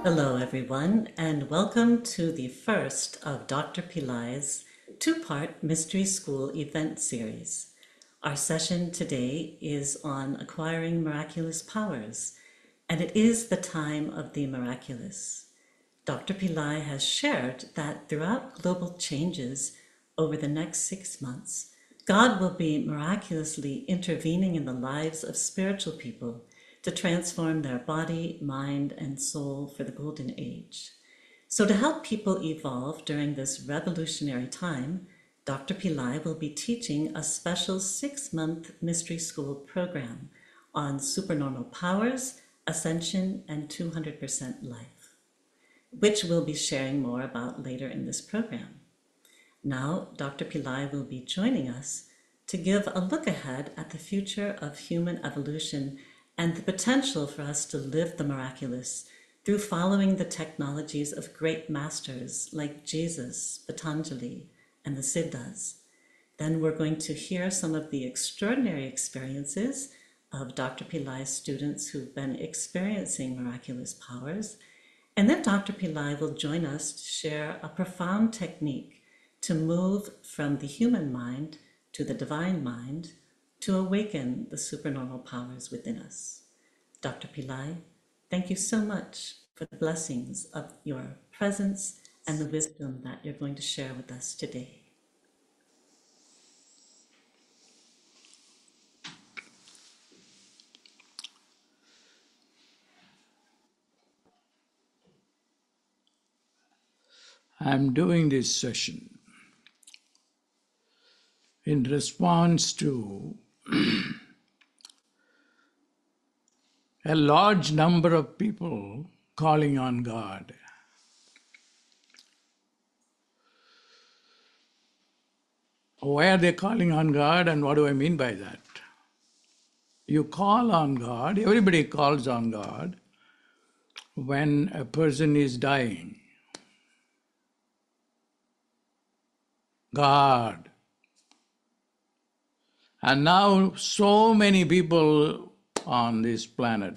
Hello, everyone, and welcome to the first of Dr. Pillai's two-part Mystery School event series. Our session today is on acquiring miraculous powers, and it is the time of the miraculous. Dr. Pillai has shared that throughout global changes over the next 6 months, God will be miraculously intervening in the lives of spiritual people to transform their body, mind, and soul for the golden age. So, to help people evolve during this revolutionary time, Dr. Pillai will be teaching a special 6-month mystery school program on supernormal powers, ascension, and 200% life, which we'll be sharing more about later in this program. Now, Dr. Pillai will be joining us to give a look ahead at the future of human evolution and the potential for us to live the miraculous through following the technologies of great masters like Jesus, Patanjali, and the Siddhas. Then we're going to hear some of the extraordinary experiences of Dr. Pillai's students who've been experiencing miraculous powers. And then Dr. Pillai will join us to share a profound technique to move from the human mind to the divine mind to awaken the supernormal powers within us. Dr. Pillai, thank you so much for the blessings of your presence and the wisdom that you're going to share with us today. I'm doing this session in response to a large number of people calling on God. Why are they calling on God, and what do I mean by that? You call on God, everybody calls on God when a person is dying. God. And now so many people on this planet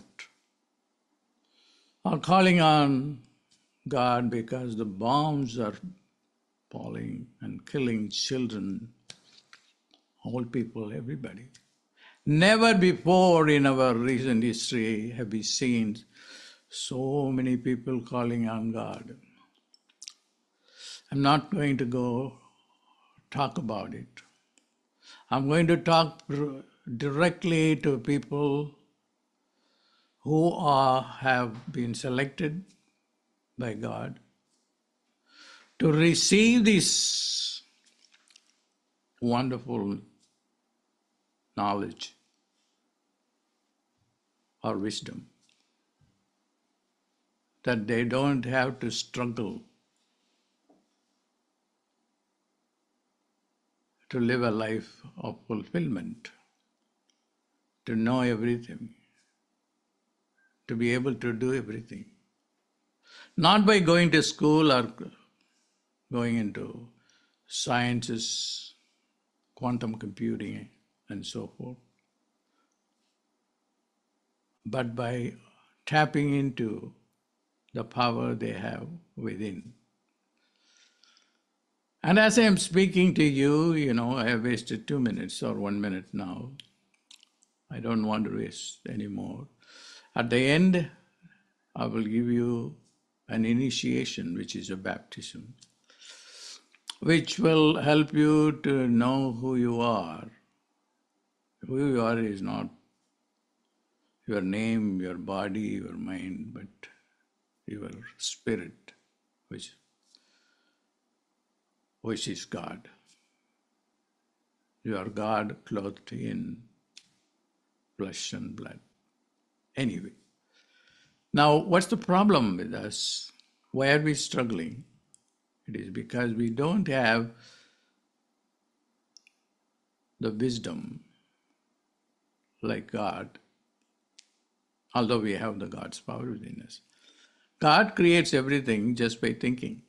are calling on God because the bombs are falling and killing children, old people, everybody. Never before in our recent history have we seen so many people calling on God. I'm not going to go talk about it. I'm going to talk directly to people who have been selected by God to receive this wonderful knowledge or wisdom, that they don't have to struggle to live a life of fulfillment, to know everything, to be able to do everything. Not by going to school or going into sciences, quantum computing, and so forth, but by tapping into the power they have within. And as I am speaking to you, I have wasted 2 minutes or 1 minute now. I don't want to waste any more. At the end, I will give you an initiation, which is a baptism, which will help you to know who you are. Who you are is not your name, your body, your mind, but your spirit, which is God. You are God clothed in flesh and blood. Anyway, now what's the problem with us? Why are we struggling? It is because we don't have the wisdom like God, although we have the God's power within us. God creates everything just by thinking.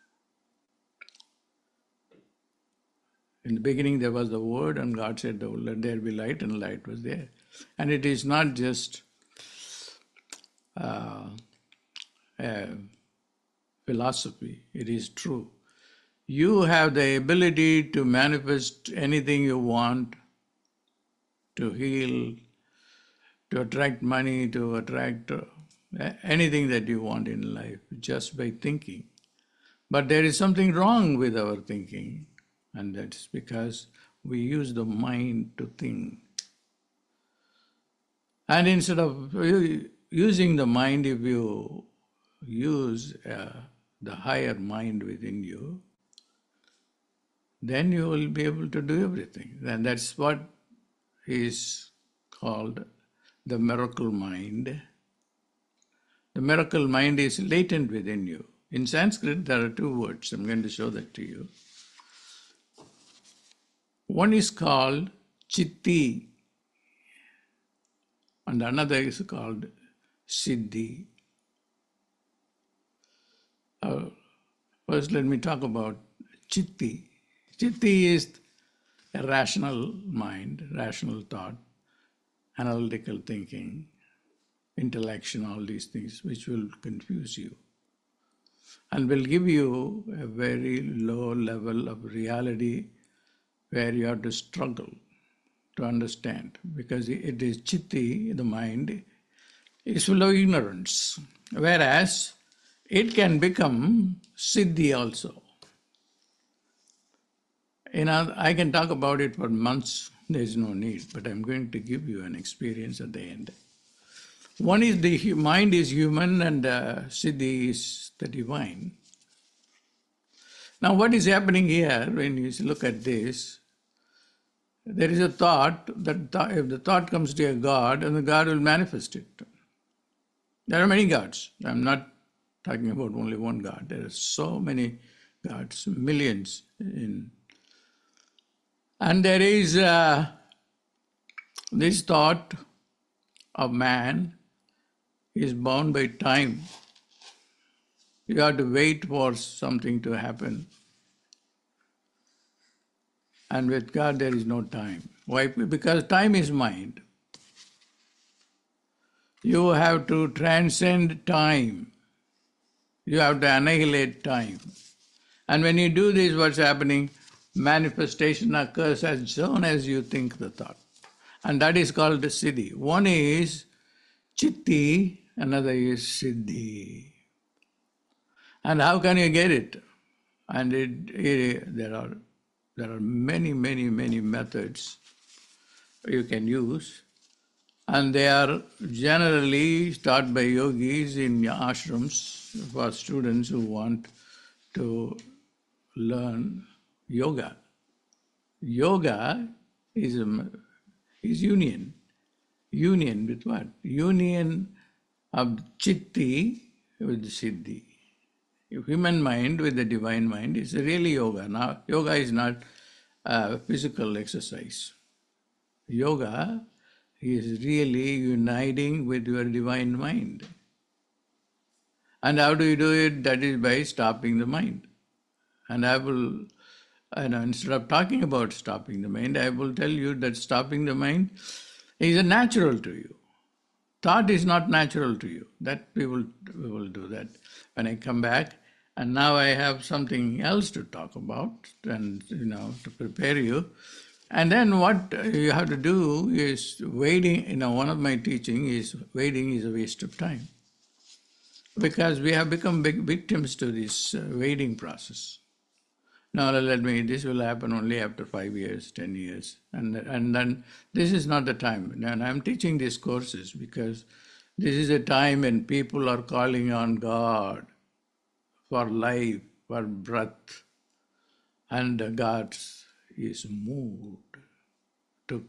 In the beginning there was the Word, and God said, let there be light, and light was there. And it is not just a philosophy. It is true. You have the ability to manifest anything you want, to heal, to attract money, to attract anything that you want in life just by thinking. But there is something wrong with our thinking, and that's because we use the mind to think. And instead of using the mind, if you use the higher mind within you, then you will be able to do everything. And that's what is called the miracle mind. The miracle mind is latent within you. In Sanskrit, there are two words. I'm going to show that to you. One is called chitti, and another is called siddhi. First, let me talk about chitti. Chitti is a rational mind, rational thought, analytical thinking, intellection, all these things, which will confuse you and will give you a very low level of reality where you have to struggle to understand, because it is chitti, the mind, is full of ignorance, whereas it can become siddhi also. I can talk about it for months, there's no need, but I'm going to give you an experience at the end. One is the mind is human and siddhi is the divine. Now what is happening here, when you look at this, there is a thought that if the thought comes to a God, and the God will manifest it. There are many gods. I'm not talking about only one God. There are so many gods, millions. And there is this thought of man is bound by time. You have to wait for something to happen. And with God, there is no time. Why? Because time is mind. You have to transcend time. You have to annihilate time. And when you do this, what's happening? Manifestation occurs as soon as you think the thought. And that is called the siddhi. One is chitti, another is siddhi. And how can you get it? And there are many, many, many methods you can use. And they are generally taught by yogis in ashrams for students who want to learn yoga. Yoga is union. Union with what? Union of chitti with siddhi. Human mind with the divine mind is really yoga. Now, yoga is not a physical exercise. Yoga is really uniting with your divine mind. And how do you do it? That is by stopping the mind. And I will, instead of talking about stopping the mind, I will tell you that stopping the mind is natural to you. Thought is not natural to you. That we will do that when I come back. And now I have something else to talk about and, to prepare you. And then what you have to do is waiting. One of my teaching is waiting is a waste of time. Because we have become big victims to this waiting process. Now this will happen only after 5 years, 10 years. And then this is not the time. And I'm teaching these courses because this is a time when people are calling on God for life, for breath. And God is moved to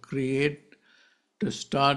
start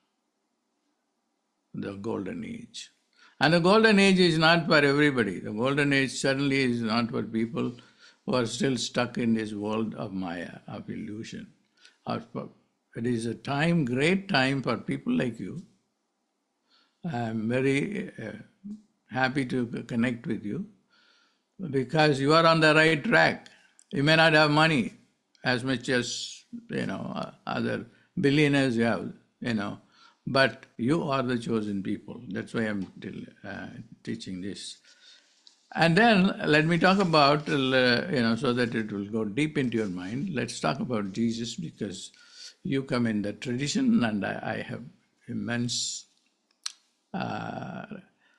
the golden age. And the golden age is not for everybody. The golden age certainly is not for people who are still stuck in this world of Maya, of illusion. It is a great time for people like you. I'm very happy to connect with you because you are on the right track. You may not have money as much as, other billionaires have, but you are the chosen people. That's why I'm teaching this. And then let me talk about, so that it will go deep into your mind. Let's talk about Jesus, because you come in that tradition, and I have immense, uh,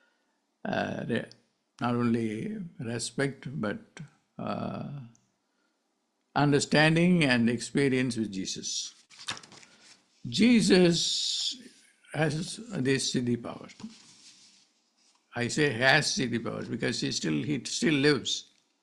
not only respect, but uh, understanding and experience with Jesus. Jesus has this siddhi power. I say has siddhi powers because he still lives.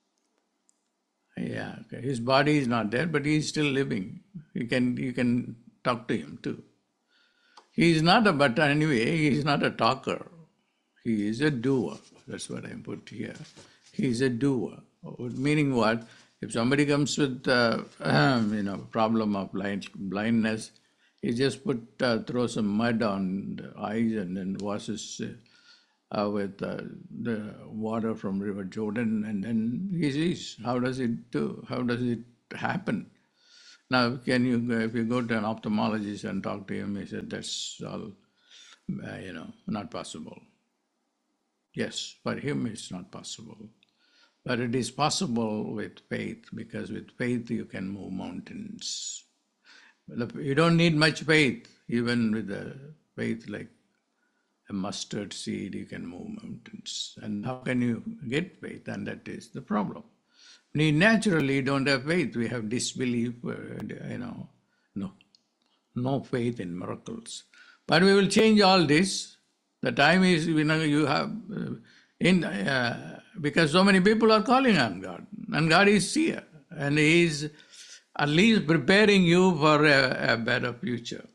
Yeah, okay. His body is not there, but he is still living. You can talk to him too. He is not a, but anyway, he is not a talker. He is a doer. That's what I put here. He is a doer. Meaning what? If somebody comes with problem of blindness, he just throw some mud on the eyes and then washes with the water from River Jordan, and then he sees. How does it do? How does it happen? Now, if you go to an ophthalmologist and talk to him, he said that's all, not possible. Yes, for him it's not possible. But it is possible with faith, because with faith you can move mountains. You don't need much faith. Even with the faith like a mustard seed, you can move mountains. And how can you get faith? And that is the problem. We naturally don't have faith. We have disbelief, no faith in miracles. But we will change all this. The time is, you have, because so many people are calling on God, and God is here, and He is at least preparing you for a better future.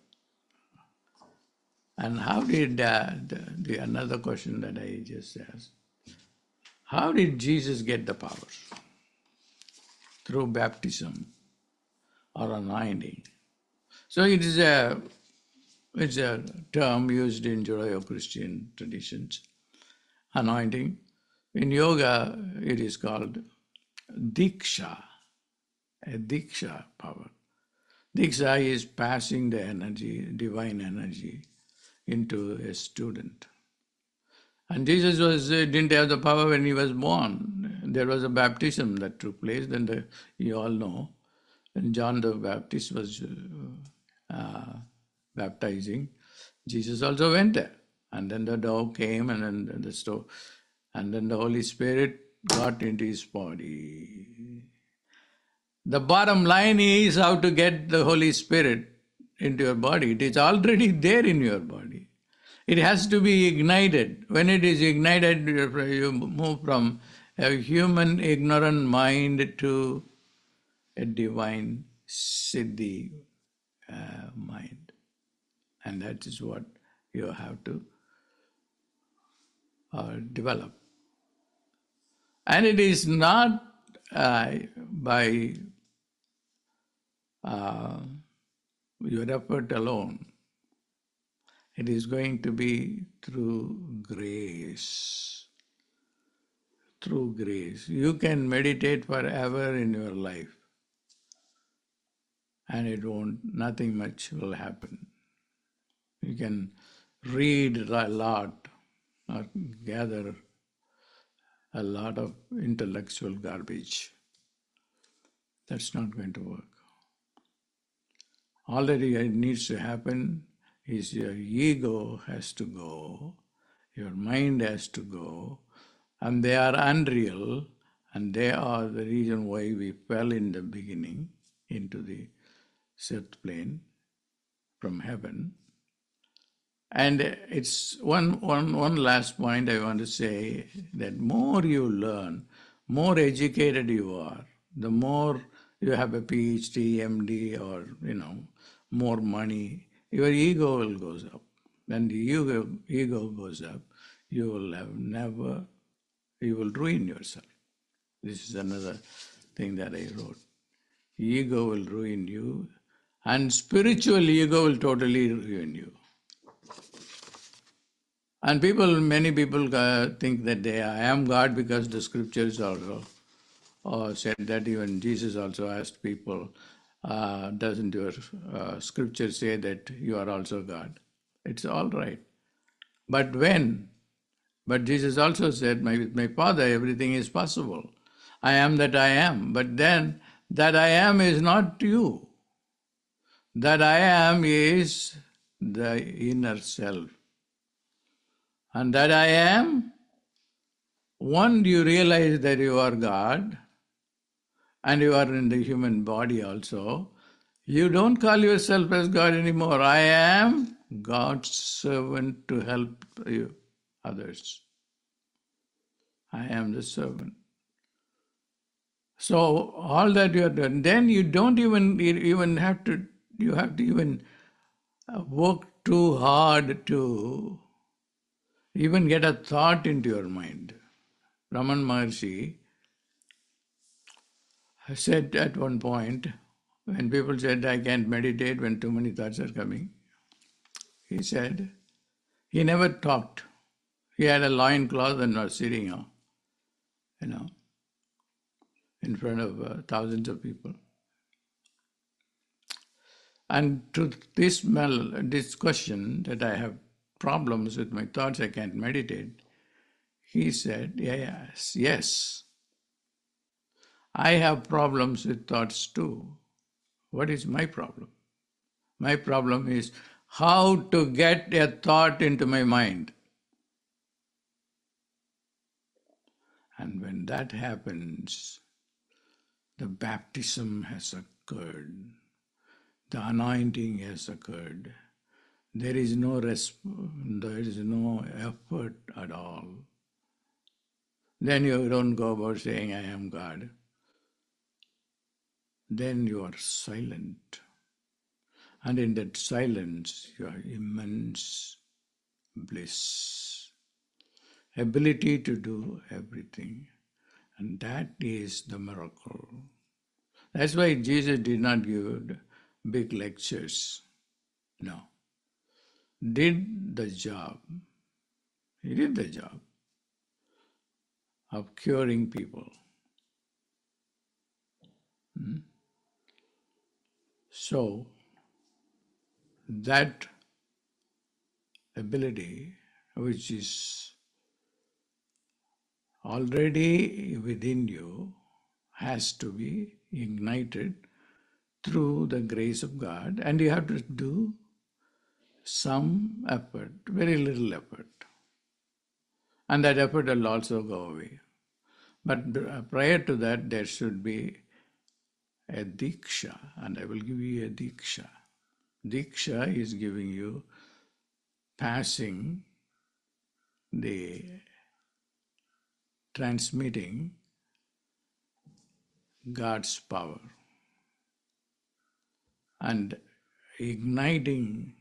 And how did, another question that I just asked, how did Jesus get the power? Through baptism or anointing. So it's a term used in Judeo-Christian traditions, anointing. In yoga, it is called diksha, a diksha power. Diksha is passing the energy, divine energy, into a student. And Jesus didn't have the power when he was born. There was a baptism that took place. Then you all know, when John the Baptist was baptizing, Jesus also went there. And then the dove came, and then and then the Holy Spirit got into his body. The bottom line is how to get the Holy Spirit into your body. It is already there in your body. It has to be ignited. When it is ignited, you move from a human ignorant mind to a divine siddhi mind. And that is what you have to develop. And it is not by your effort alone. It is going to be through grace. Through grace. You can meditate forever in your life, and nothing much will happen. You can read a lot or gather a lot of intellectual garbage. That's not going to work. All that needs to happen is your ego has to go, your mind has to go, and they are unreal, and they are the reason why we fell in the beginning into the earth plane from heaven. And it's one last point I want to say, that more you learn, more educated you are, the more you have a PhD, MD, or more money, your ego will goes up. When the ego goes up, you will ruin yourself. This is another thing that I wrote. Ego will ruin you, and spiritual ego will totally ruin you. And many people think that I am God, because the scriptures also said that. Even Jesus also asked people, doesn't your scripture say that you are also God? It's all right. But when? But Jesus also said, with my Father, everything is possible. I am that I am. But then, that I am is not you. That I am is the inner self. And that I am, one, you realize that you are God, and you are in the human body also. You don't call yourself as God anymore. I am God's servant to help you, others. I am the servant. So all that you are doing, then you don't even have to, you have to even work too hard to even get a thought into your mind. Raman Maharshi said at one point, when people said, I can't meditate when too many thoughts are coming, he said, he never talked. He had a loincloth and was sitting, you know, in front of thousands of people. And to this question that I have problems with my thoughts, I can't meditate, he said, yes, I have problems with thoughts too. What is my problem? My problem is how to get a thought into my mind. And when that happens, the baptism has occurred, the anointing has occurred. There is no effort at all. Then you don't go about saying, I am God. Then you are silent. And in that silence, you are immense bliss, ability to do everything. And that is the miracle. That's why Jesus did not give big lectures. No. Did the job. He did the job of curing people. So, that ability, which is already within you, has to be ignited through the grace of God, and you have to do some effort, very little effort. And that effort will also go away. But prior to that, there should be a diksha, and I will give you a diksha. Diksha is giving you, passing the transmitting God's power and igniting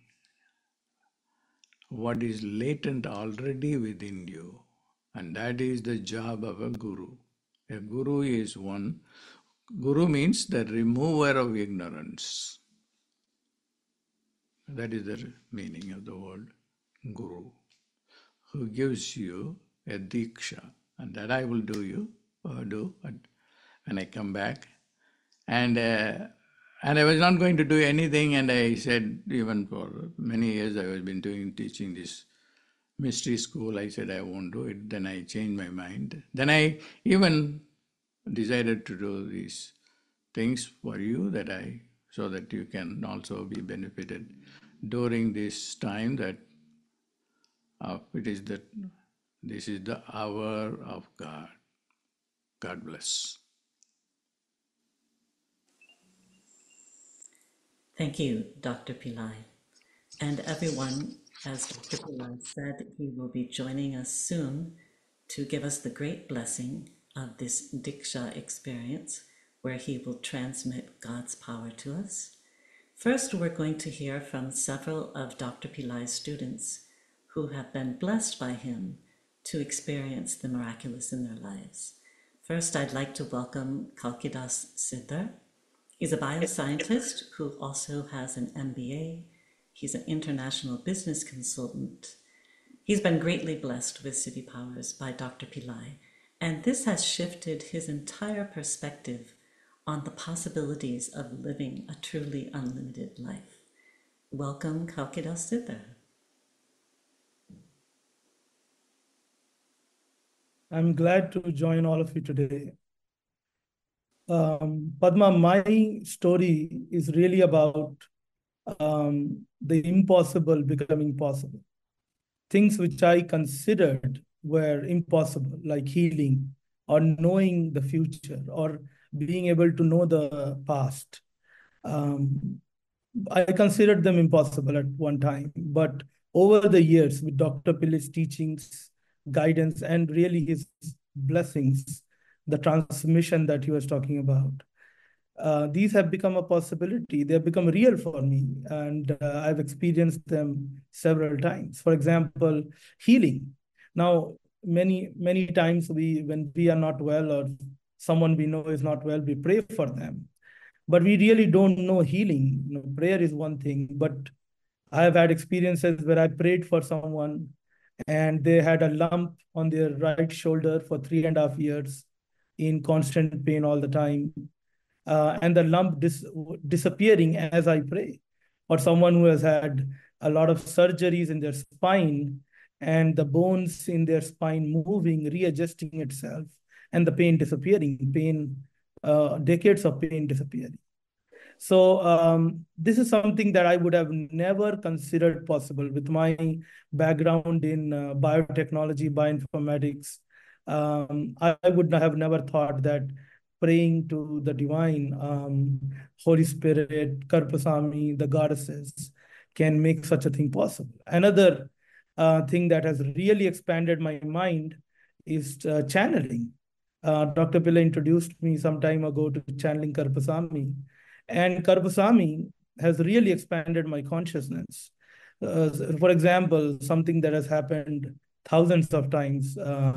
what is latent already within you. And that is the job of a guru. A guru is one. Guru means the remover of ignorance. That is the meaning of the word guru, who gives you a diksha. And that I will do when I come back. And I was not going to do anything, and I said, even for many years I was been teaching this mystery school, I said I won't do it. Then I changed my mind. Then I even decided to do these things for you, so that you can also be benefited during this time that this is the hour of God. God bless. Thank you, Dr. Pillai. And everyone, as Dr. Pillai said, he will be joining us soon to give us the great blessing of this Diksha experience, where he will transmit God's power to us. First, we're going to hear from several of Dr. Pillai's students who have been blessed by him to experience the miraculous in their lives. First, I'd like to welcome Kalkidas Siddhar. He's a bioscientist who also has an MBA. He's an international business consultant. He's been greatly blessed with City Powers by Dr. Pillai, and this has shifted his entire perspective on the possibilities of living a truly unlimited life. Welcome, Kalkidas Siddhar. I'm glad to join all of you today. Padma, my story is really about the impossible becoming possible. Things which I considered were impossible, like healing or knowing the future or being able to know the past. Um, I considered them impossible at one time, but over the years, with Dr. Pillai's teachings, guidance, and really his blessings, the transmission that he was talking about, these have become a possibility. They have become real for me, and I've experienced them several times. For example, healing. Now, many times when we are not well or someone we know is not well, we pray for them, but we really don't know healing. Prayer is one thing, but I have had experiences where I prayed for someone and they had a lump on their right shoulder for 3.5 years in constant pain all the time. And the lump disappearing as I pray. Or someone who has had a lot of surgeries in their spine and the bones in their spine moving, readjusting itself, and the pain disappearing, decades of pain disappearing. So this is something that I would have never considered possible with my background in biotechnology, bioinformatics. I would have never thought that praying to the divine, Holy Spirit, Karpasami, the goddesses, can make such a thing possible. Another thing that has really expanded my mind is channeling. Dr. Pillai introduced me some time ago to channeling Karpasami, and Karpasami has really expanded my consciousness. For example, something that has happened thousands of times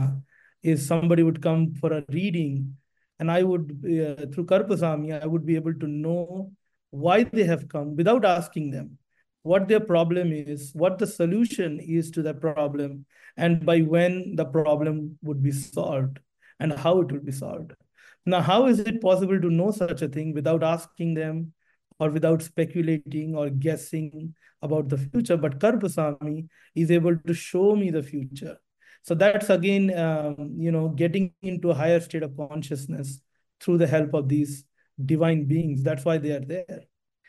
is somebody would come for a reading, and I would, through Karpasami, I would be able to know why they have come without asking them what their problem is, what the solution is to that problem, and by when the problem would be solved and how it will be solved. Now, how is it possible to know such a thing without asking them or without speculating or guessing about the future? But Karpasami is able to show me the future. So that's again, getting into a higher state of consciousness through the help of these divine beings. That's why they are there.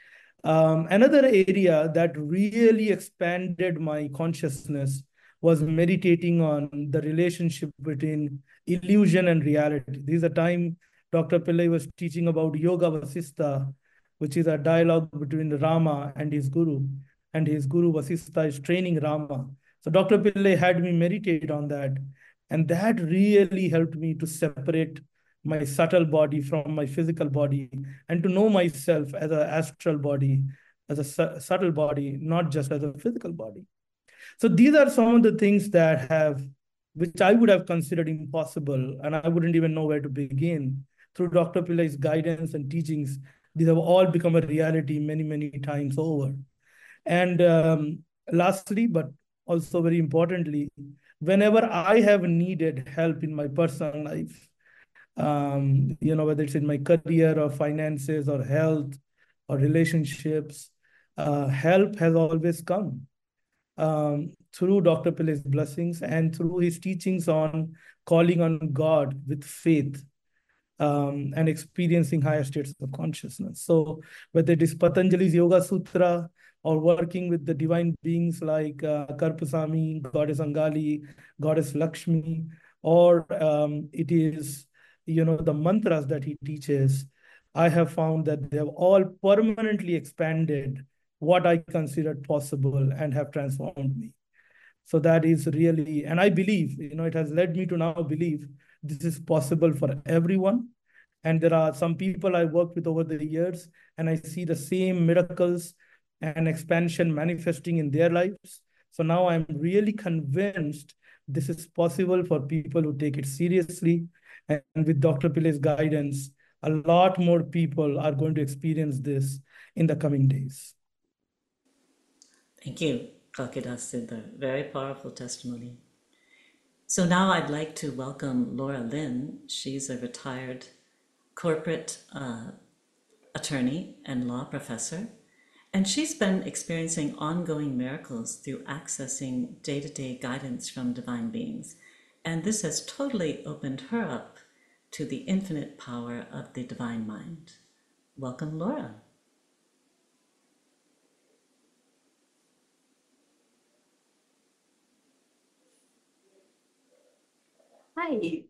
Another area that really expanded my consciousness was meditating on the relationship between illusion and reality. This is a time Dr. Pillai was teaching about Yoga Vasistha, which is a dialogue between Rama and his Guru Vasistha is training Rama. So Dr. Pillai had me meditate on that, and that really helped me to separate my subtle body from my physical body and to know myself as an astral body, as a subtle body, not just as a physical body. So these are some of the things which I would have considered impossible, and I wouldn't even know where to begin. Through Dr. Pillai's guidance and teachings, these have all become a reality many, many times over. And lastly, but also very importantly, whenever I have needed help in my personal life, whether it's in my career or finances or health or relationships, help has always come through Dr. Pillai's blessings and through his teachings on calling on God with faith and experiencing higher states of consciousness. So whether it is Patanjali's Yoga Sutra or working with the divine beings like Karpasami, Goddess Angali, Goddess Lakshmi, or it is the mantras that he teaches, I have found that they have all permanently expanded what I considered possible and have transformed me. So that is really, and I believe, it has led me to now believe this is possible for everyone. And there are some people I worked with over the years, and I see the same miracles and expansion manifesting in their lives. So now I'm really convinced this is possible for people who take it seriously. And with Dr. Pillai's guidance, a lot more people are going to experience this in the coming days. Thank you, Kalkidas Siddhar. Very powerful testimony. So now I'd like to welcome Laura Lynn. She's a retired corporate attorney and law professor, and she's been experiencing ongoing miracles through accessing day-to-day guidance from divine beings. and this has totally opened her up to the infinite power of the divine mind. Welcome, Laura. Hi.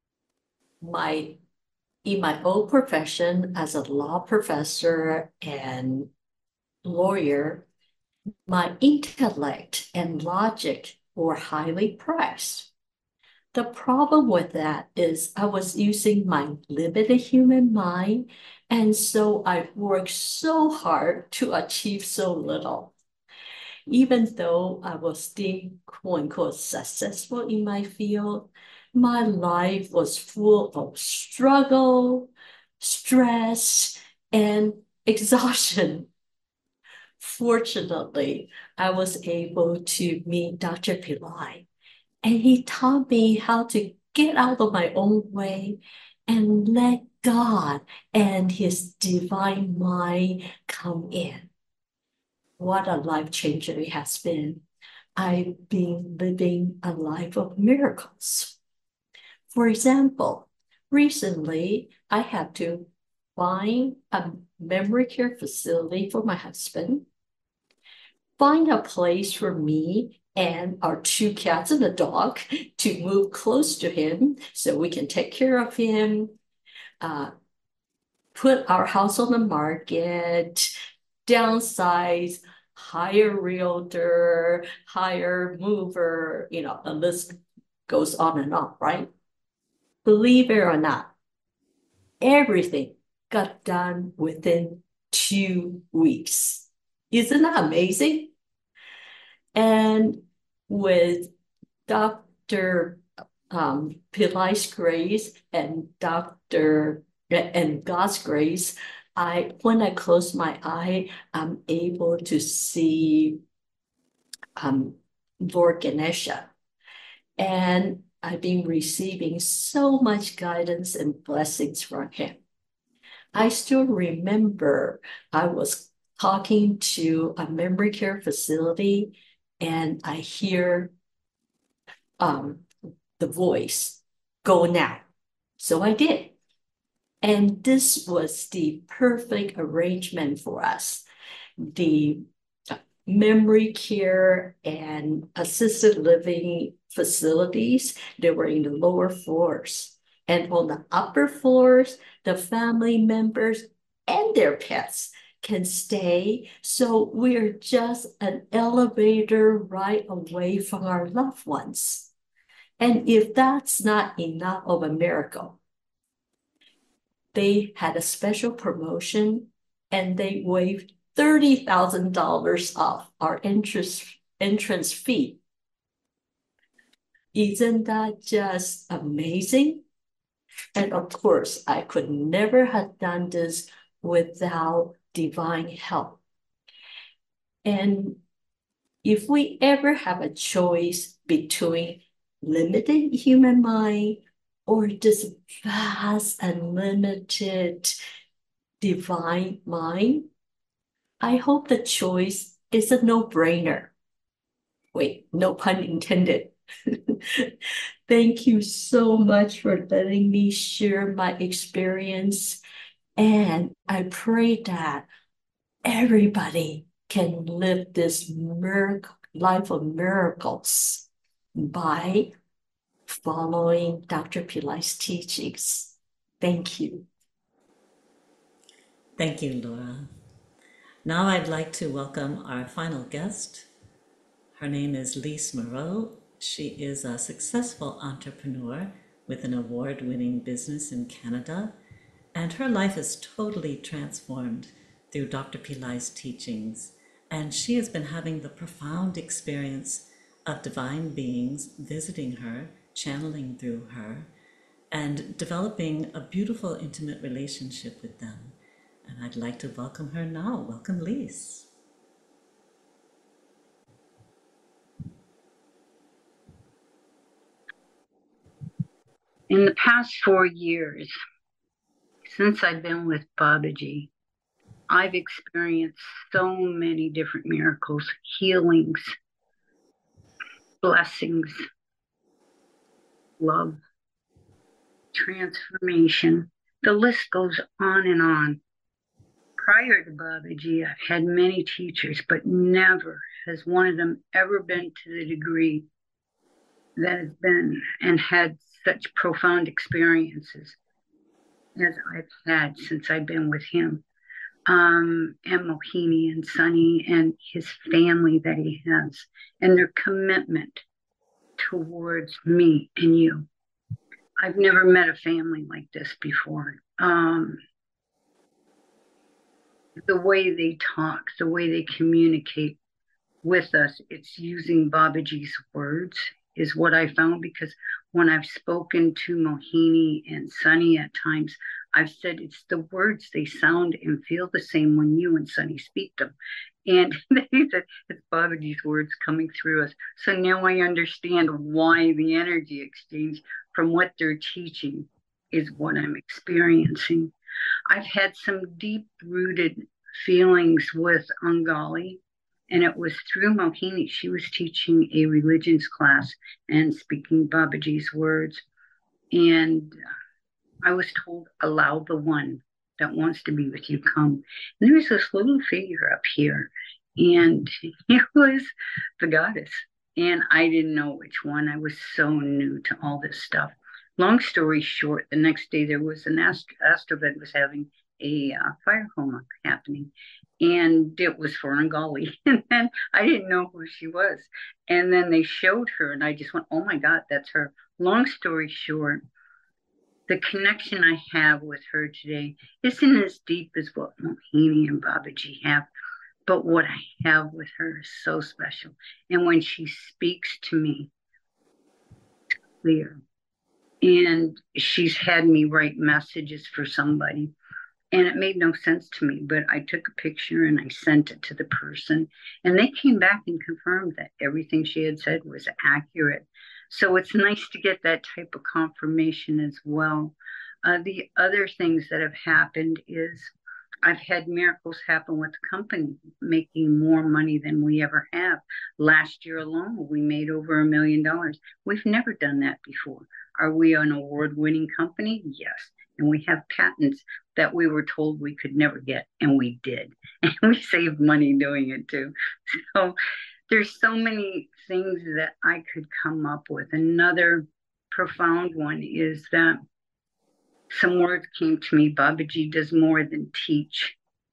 In my old profession as a law professor and lawyer, my intellect and logic were highly prized. The problem with that is I was using my limited human mind, and so I worked so hard to achieve so little. Even though I was deemed quote unquote successful in my field, my life was full of struggle, stress, and exhaustion. Fortunately, I was able to meet Dr. Pillai, and he taught me how to get out of my own way and let God and his divine mind come in. What a life changer it has been. I've been living a life of miracles. For example, recently I had to find a memory care facility for my husband, find a place for me and our two cats and a dog to move close to him so we can take care of him, put our house on the market, downsize, hire realtor, hire mover, the list goes on and on, right? Believe it or not, everything got done within 2 weeks. Isn't that amazing? And with Dr. Pillai's grace and God's grace, when I close my eye, I'm able to see Lord Ganesha. And I've been receiving so much guidance and blessings from him. I still remember I was talking to a memory care facility and I hear the voice, "Go now." So I did. And this was the perfect arrangement for us. The memory care and assisted living facilities, they were in the lower floors. And on the upper floors, the family members and their pets can stay. So we're just an elevator right away from our loved ones. And if that's not enough of a miracle, they had a special promotion and they waived $30,000 off our entrance fee. Isn't that just amazing? And of course, I could never have done this without divine help. And if we ever have a choice between limited human mind or this vast, unlimited divine mind, I hope the choice is a no-brainer. Wait, no pun intended. Thank you so much for letting me share my experience. And I pray that everybody can live this life of miracles by following Dr. Pillai's teachings. Thank you. Thank you, Laura. Now I'd like to welcome our final guest. Her name is Lise Moreau. She is a successful entrepreneur with an award-winning business in Canada, and her life is totally transformed through Dr. Pillai's teachings. And she has been having the profound experience of divine beings visiting her, channeling through her, and developing a beautiful, intimate relationship with them. And I'd like to welcome her now. Welcome, Lise. In the past 4 years, since I've been with Babaji, I've experienced so many different miracles, healings, blessings. love, transformation. The list goes on and on. Prior to Babaji, I've had many teachers, but never has one of them ever been to the degree that has been and had such profound experiences as I've had since I've been with him. And Mohini and Sunny and his family that he has, and their commitment towards me and you. I've never met a family like this before. The way they talk, the way they communicate with us, it's using Babaji's words is what I found, because when I've spoken to Mohini and Sunny at times, I've said it's the words, they sound and feel the same when you and Sunny speak them. And they said it's Babaji's words coming through us. So now I understand why the energy exchange from what they're teaching is what I'm experiencing. I've had some deep-rooted feelings with Angali, and it was through Mohini. She was teaching a religions class and speaking Babaji's words. And I was told, allow the one that wants to be with you come. And there was this little figure up here, and it was the goddess. And I didn't know which one. I was so new to all this stuff. Long story short, the next day there was an Astrovet was having a fire homa happening, and it was for Angali. And then I didn't know who she was. And then they showed her, and I just went, oh my God, that's her. Long story short, the connection I have with her today isn't as deep as what Mohini and Babaji have, but what I have with her is so special. And when she speaks to me, it's clear. And she's had me write messages for somebody, and it made no sense to me, but I took a picture and I sent it to the person, and they came back and confirmed that everything she had said was accurate. So it's nice to get that type of confirmation as well. The other things that have happened is I've had miracles happen with the company, making more money than we ever have. Last year alone, we made over $1 million. We've never done that before. Are we an award-winning company? Yes. And we have patents that we were told we could never get, and we did. And we saved money doing it too. So there's so many things that I could come up with. Another profound one is that some words came to me. Babaji does more than teach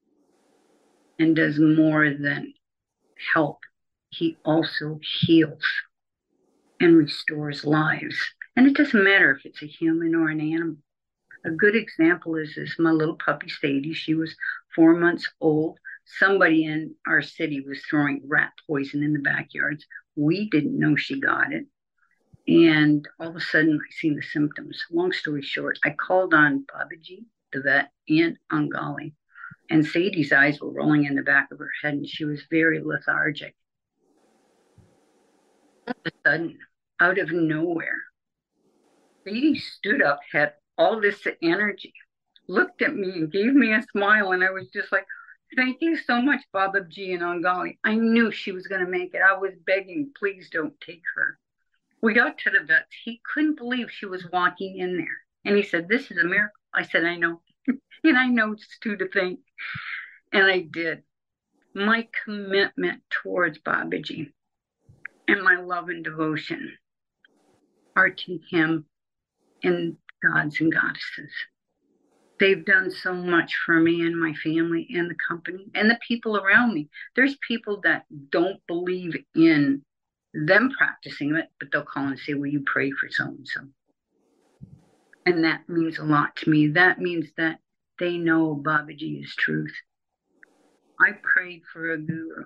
and does more than help. He also heals and restores lives. And it doesn't matter if it's a human or an animal. A good example is this, my little puppy Sadie. She was 4 months old. Somebody in our city was throwing rat poison in the backyards. We didn't know she got it. And all of a sudden, I seen the symptoms. Long story short, I called on Babaji, the vet, and Angali. And Sadie's eyes were rolling in the back of her head, and she was very lethargic. All of a sudden, out of nowhere, Sadie stood up, had all this energy, looked at me and gave me a smile, and I was just like, thank you so much, Babaji and Angali. I knew she was going to make it. I was begging, please don't take her. We got to the vet. He couldn't believe she was walking in there. And he said, this is a miracle. I said, I know. And I know it's too to think. And I did. My commitment towards Babaji and my love and devotion are to him and gods and goddesses. They've done so much for me and my family and the company and the people around me. There's people that don't believe in them practicing it, but they'll call and say, will you pray for so-and-so? And that means a lot to me. That means that they know Babaji is truth. I prayed for a guru,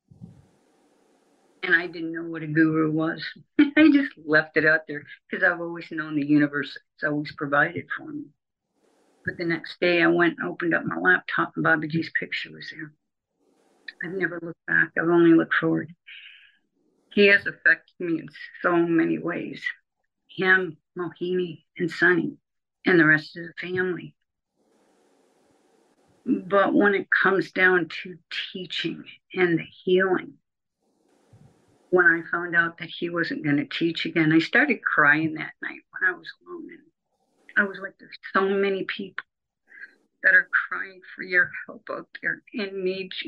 and I didn't know what a guru was. I just left it out there because I've always known the universe has always provided for me. But the next day I went and opened up my laptop, and Babaji's picture was there. I've never looked back. I've only looked forward. He has affected me in so many ways. Him, Mohini, and Sunny, and the rest of the family. But when it comes down to teaching and the healing, when I found out that he wasn't going to teach again, I started crying that night when I was alone. And I was like, there's so many people that are crying for your help out there and need you.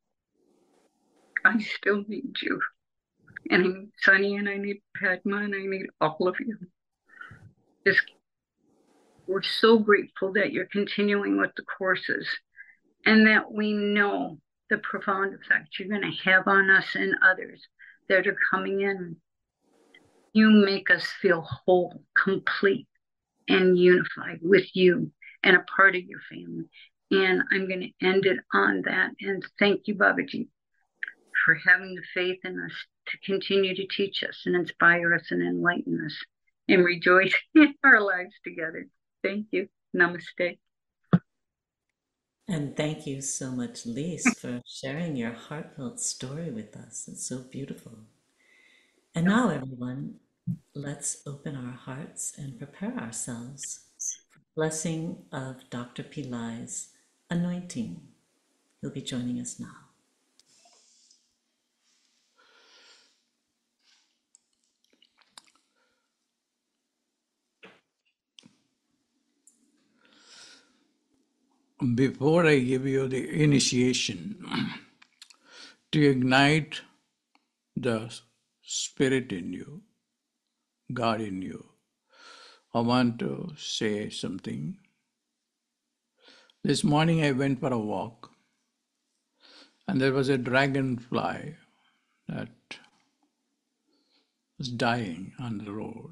I still need you. And I need Sunny, and I need Padma, and I need all of you. Just, we're so grateful that you're continuing with the courses and that we know the profound effect you're going to have on us and others that are coming in. You make us feel whole, complete, and unified with you and a part of your family. And I'm going to end it on that. And thank you, Babaji, for having the faith in us to continue to teach us and inspire us and enlighten us and rejoice in our lives together. Thank you. Namaste. And thank you so much, Lise, for sharing your heartfelt story with us. It's so beautiful. And now, everyone, let's open our hearts and prepare ourselves for the blessing of Dr. Pillai's anointing. He'll be joining us now. Before I give you the initiation, to ignite the spirit in you, God in you, I want to say something. This morning I went for a walk, and there was a dragonfly that was dying on the road.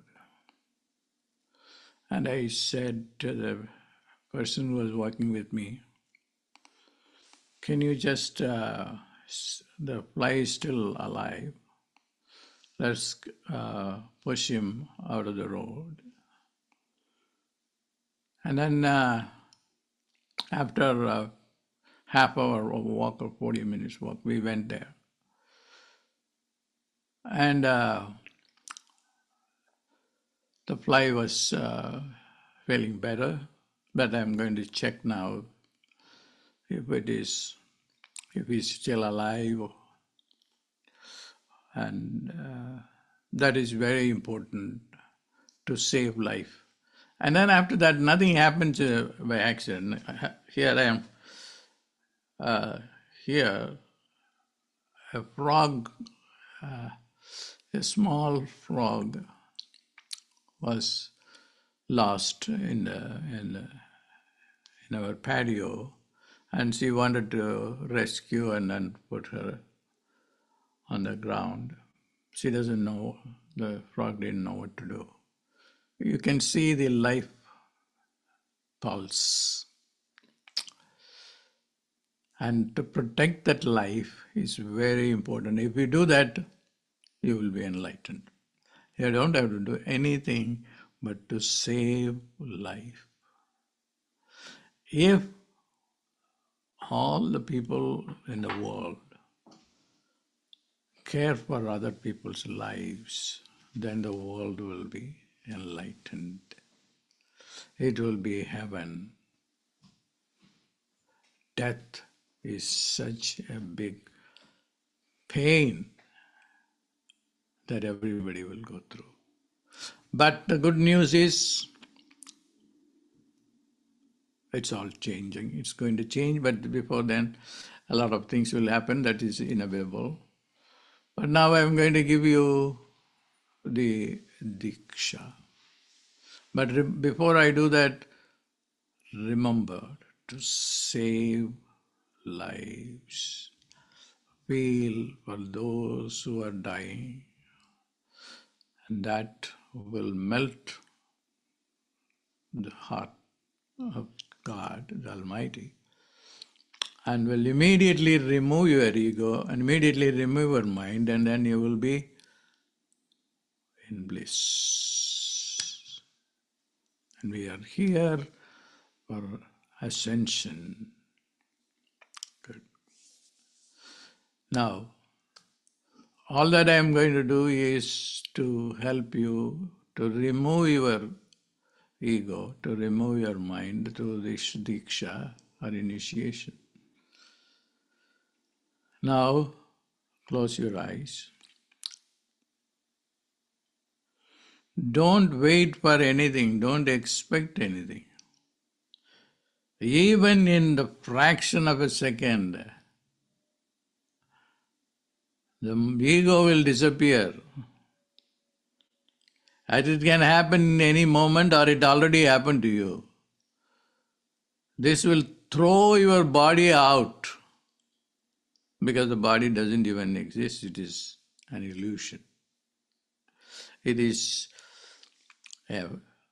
And I said to the person who was walking with me, can you just, the fly is still alive. Let's push him out of the road. And then after a half hour of walk or 40 minutes walk, we went there. And the fly was feeling better, but I'm going to check now if he's still alive. And that is very important to save life. And then after that, nothing happens by accident. Here I am. Here, a frog, a small frog, was lost in our patio, and she wanted to rescue and then put her on the ground. She doesn't know, the frog didn't know what to do. You can see the life pulse. And to protect that life is very important. If you do that, you will be enlightened. You don't have to do anything but to save life. If all the people in the world care for other people's lives, then the world will be enlightened. It will be heaven. Death is such a big pain that everybody will go through. But the good news is, it's all changing. It's going to change, but before then, a lot of things will happen that is inevitable. But now I'm going to give you the Diksha. But before I do that, remember to save lives. Feel for those who are dying, and that will melt the heart of God, the Almighty, and will immediately remove your ego and immediately remove your mind, and then you will be in bliss. And we are here for ascension. Good. Now, all that I am going to do is to help you to remove your ego, to remove your mind through this Diksha or initiation. Now, close your eyes Don't wait for anything. Don't expect anything. Even in the fraction of a second, the ego will disappear. And it can happen in any moment, or it already happened to you. This will throw your body out, because the body doesn't even exist. It is an illusion. It is a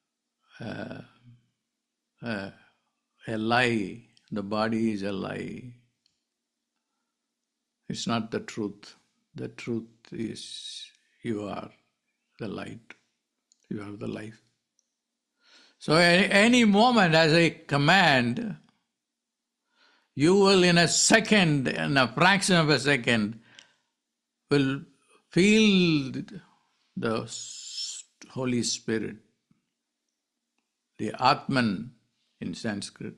lie. The body is a lie. It's not the truth. The truth is you are the light. You are the life. So any moment as a command, you will in a second, in a fraction of a second, will feel the Holy Spirit, the Atman in Sanskrit,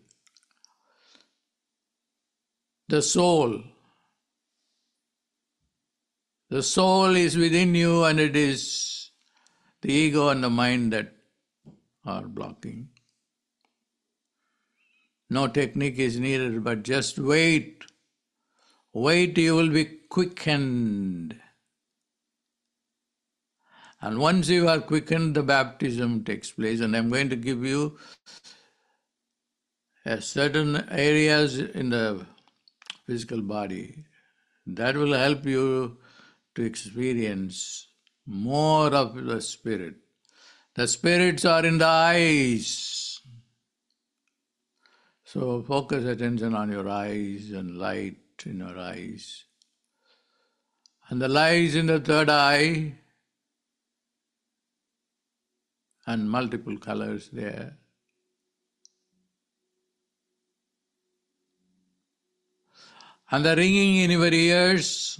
the soul. The soul is within you, and it is the ego and the mind that are blocking. No technique is needed, but just wait. Wait, you will be quickened. And once you are quickened, the baptism takes place. And I'm going to give you certain areas in the physical body that will help you to experience more of the spirit. The spirits are in the eyes. So focus attention on your eyes and light in your eyes. And the light in the third eye, and multiple colors there. And the ringing in your ears,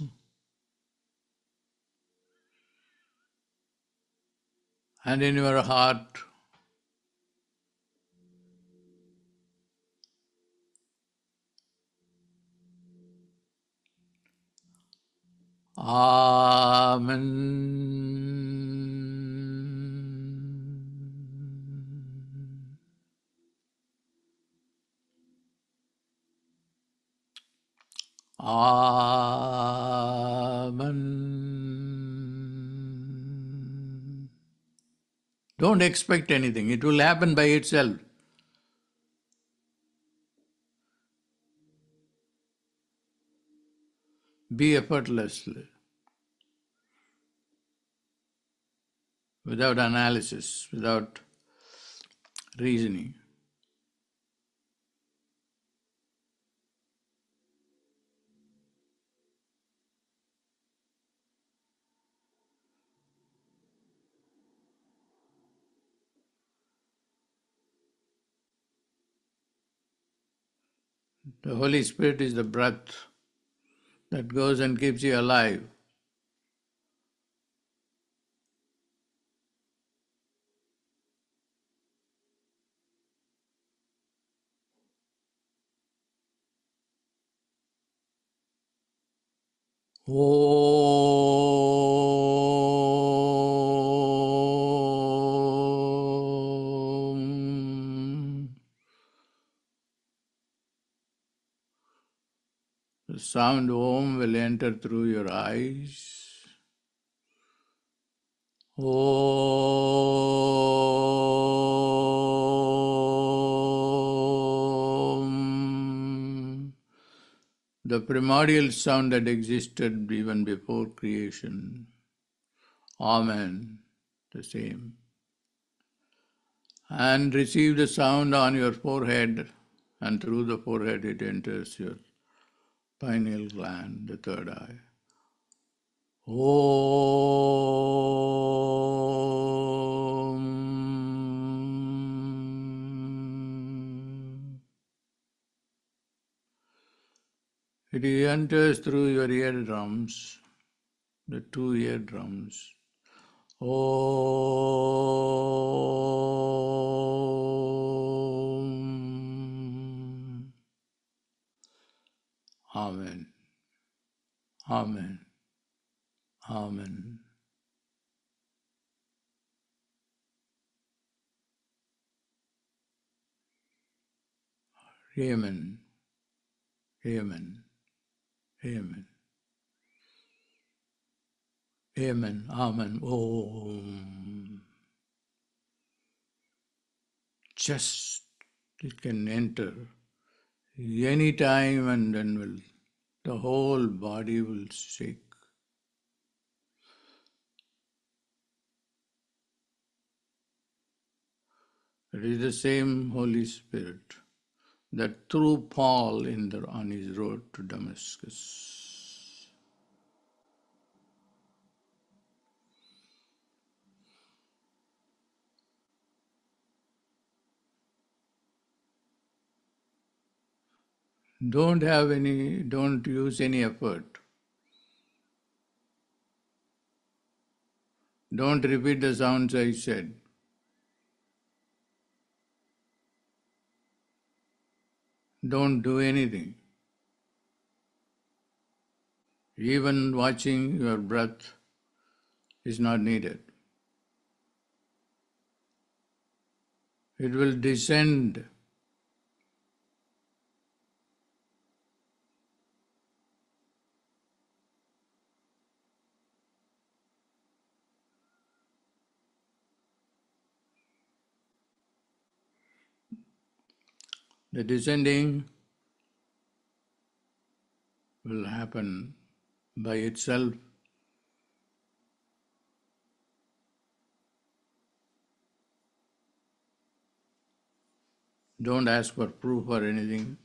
and in your heart. Amen. Amen. Don't expect anything. It will happen by itself. Be effortlessly, without analysis, without reasoning. The Holy Spirit is the breath that goes and keeps you alive. Om. The sound Om will enter through your eyes. Om. The primordial sound that existed even before creation. Amen. The same. And receive the sound on your forehead, and through the forehead it enters your pineal gland, the third eye. Om. It enters through your eardrums, the two eardrums. Om. Amen. Amen. Amen. Amen. Amen. Amen. Amen. Amen. Om. Just it can enter any time and then the whole body will shake. It is the same Holy Spirit that threw Paul on his road to Damascus. Don't use any effort. Don't repeat the sounds I said. Don't do anything. Even watching your breath is not needed. It will descend. The descending will happen by itself. Don't ask for proof or anything.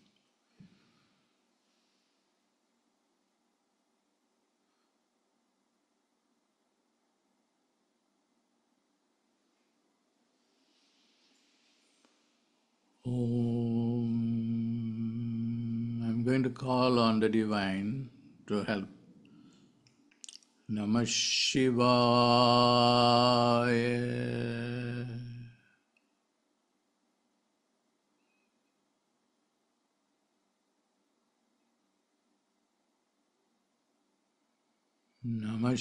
I'm going to call on the divine to help. Namah Shivaya. Namah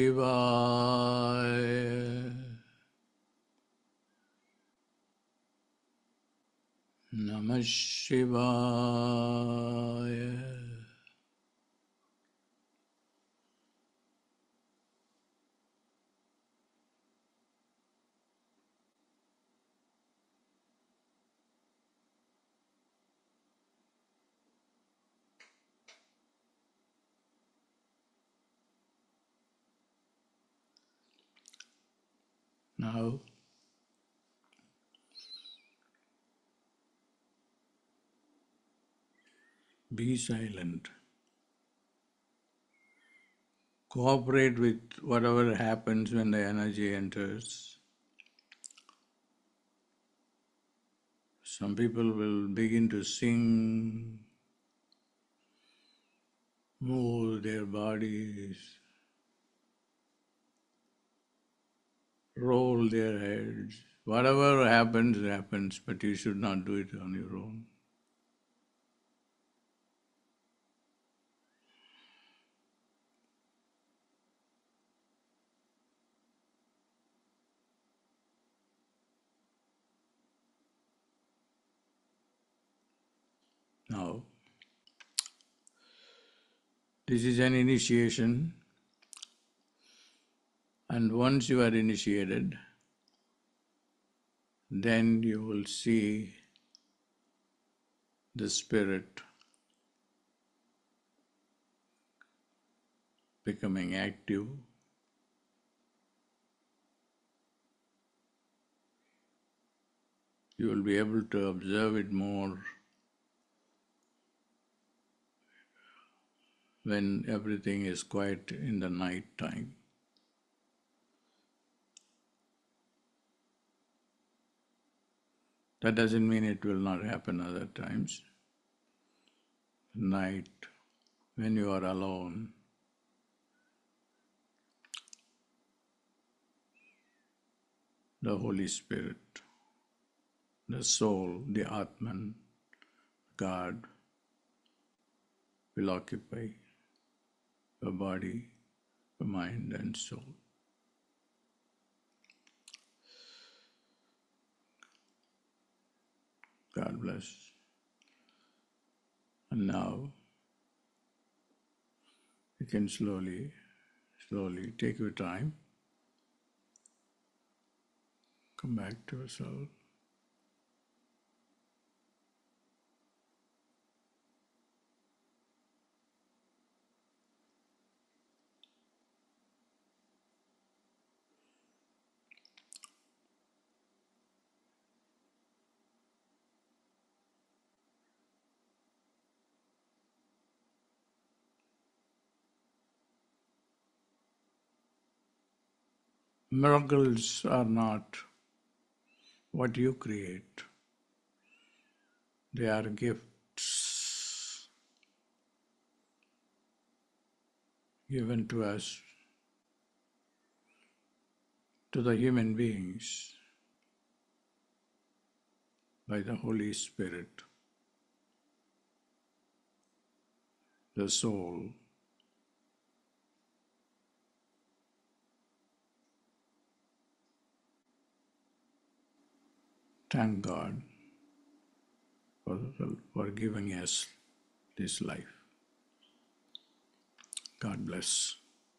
Shivaya. Namah Shivaya. Now, be silent. Cooperate with whatever happens when the energy enters. Some people will begin to sing, move their bodies, roll their heads. Whatever happens, happens, but you should not do it on your own. Now, this is an initiation, and once you are initiated, then you will see the spirit becoming active. You will be able to observe it more when everything is quiet in the night time. That doesn't mean it will not happen other times. Night, when you are alone, the Holy Spirit, the soul, the Atman, God, will occupy the body, the mind, and soul. God bless. And now you can slowly take your time. Come back to yourself. Miracles are not what you create. They are gifts given to us, to the human beings, by the Holy Spirit, the soul. Thank God for giving us this life. God bless.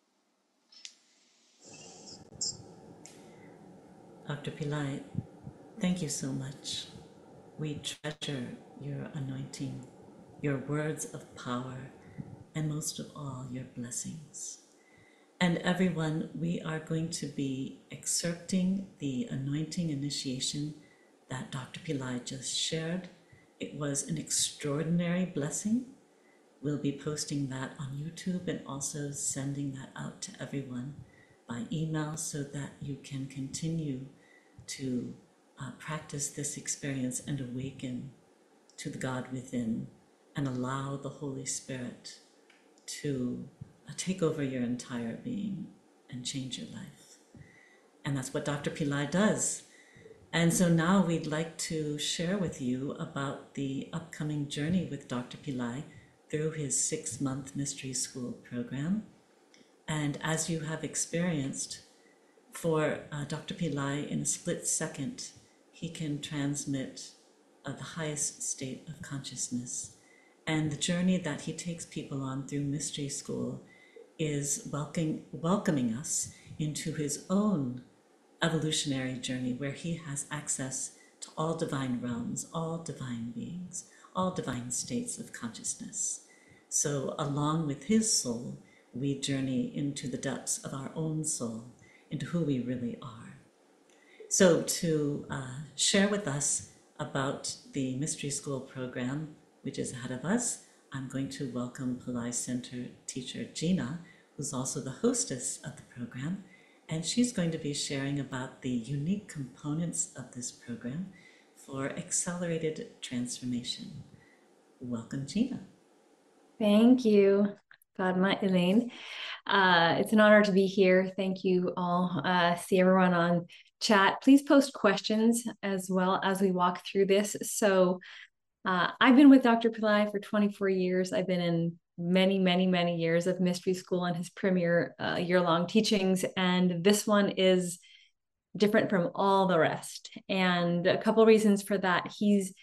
Dr. Pillai, thank you so much. We treasure your anointing, your words of power, and most of all, your blessings. And everyone, we are going to be excerpting the anointing initiation that Dr. Pillai just shared. It was an extraordinary blessing. We'll be posting that on YouTube and also sending that out to everyone by email so that you can continue to practice this experience and awaken to the God within and allow the Holy Spirit to take over your entire being and change your life. And that's what Dr. Pillai does. And so now we'd like to share with you about the upcoming journey with Dr. Pillai through his 6-month Mystery School program. And as you have experienced, for Dr. Pillai, in a split second, he can transmit the highest state of consciousness. And the journey that he takes people on through Mystery School is welcoming us into his own evolutionary journey where he has access to all divine realms, all divine beings, all divine states of consciousness. So along with his soul, we journey into the depths of our own soul, into who we really are. So to share with us about the Mystery School program, which is ahead of us, I'm going to welcome Pillai Center teacher Gina, who's also the hostess of the program, and she's going to be sharing about the unique components of this program for accelerated transformation. Welcome, Gina. Thank you, Padma, Elaine. It's an honor to be here. Thank you all. See everyone on chat. Please post questions as well as we walk through this. So I've been with Dr. Pillai for 24 years. I've been in many years of Mystery School and his premier year-long teachings. And this one is different from all the rest. And a couple reasons for that.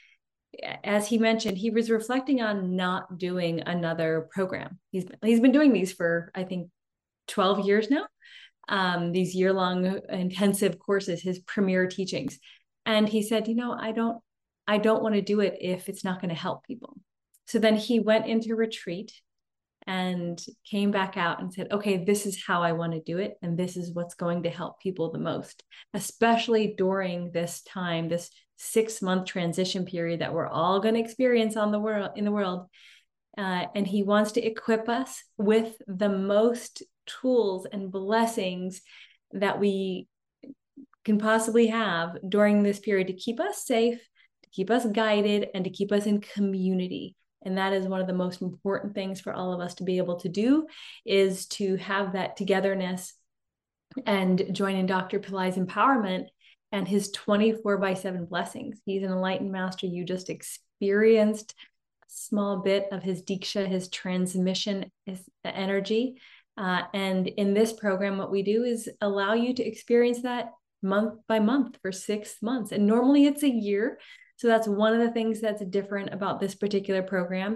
As he mentioned, he was reflecting on not doing another program. He's been doing these for, I think, 12 years now, these year-long intensive courses, his premier teachings. And he said, I don't want to do it if it's not going to help people. So then he went into retreat and came back out and said, okay, this is how I want to do it. And this is what's going to help people the most, especially during this time, this 6-month transition period that we're all going to experience in the world. And he wants to equip us with the most tools and blessings that we can possibly have during this period to keep us safe, to keep us guided, and to keep us in community. And that is one of the most important things for all of us to be able to do, is to have that togetherness and join in Dr. Pillai's empowerment and his 24/7 blessings. He's an enlightened master. You just experienced a small bit of his Diksha, his transmission, his energy. And in this program, what we do is allow you to experience that month by month for 6 months. And normally it's a year. So that's one of the things that's different about this particular program.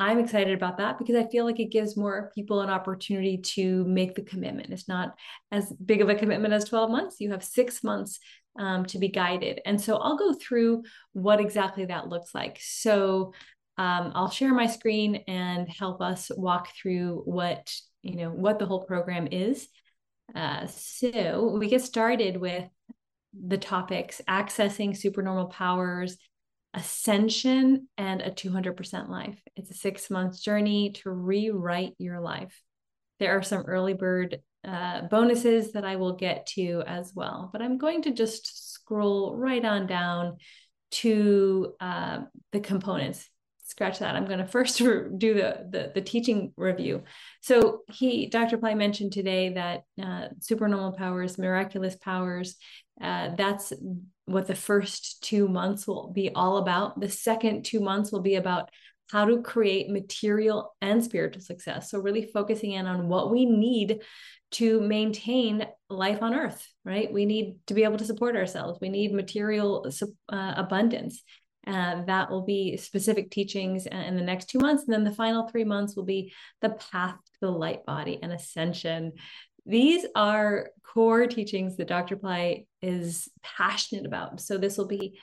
I'm excited about that because I feel like it gives more people an opportunity to make the commitment. It's not as big of a commitment as 12 months. You have 6 months to be guided. And so I'll go through what exactly that looks like. So I'll share my screen and help us walk through what the whole program is. So we get started with the topics: accessing supernormal powers, ascension, and a 200% life. It's a 6-month journey to rewrite your life. There are some early bird bonuses that I will get to as well, but I'm going to just scroll right on down to the components. Scratch that. I'm going to first do the teaching review. So Dr. Pillai mentioned today that supernormal powers, miraculous powers, that's what the first 2 months will be all about. The second 2 months will be about how to create material and spiritual success. So really focusing in on what we need to maintain life on earth, right? We need to be able to support ourselves. We need material abundance. That will be specific teachings in the next 2 months. And then the final 3 months will be the path to the light body and ascension. These are core teachings that Dr. Pillai is passionate about. So this will be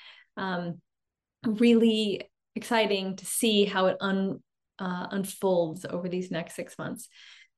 really exciting to see how it unfolds over these next 6 months.